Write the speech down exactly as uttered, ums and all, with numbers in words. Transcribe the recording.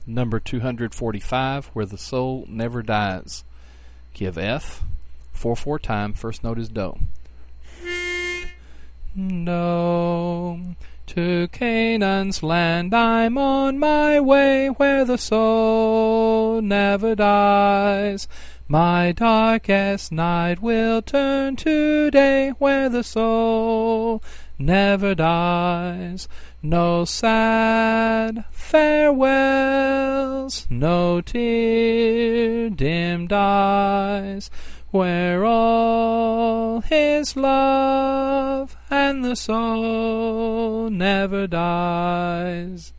Number two hundred forty-five, Where the Soul Never Dies. Give F. four four time. First note is Do. Do. To Canaan's land I'm on my way, where the soul never dies. My darkest night will turn to day, where the soul never dies. No sad farewells, no tear-dimmed eyes, where all His love and the soul never dies.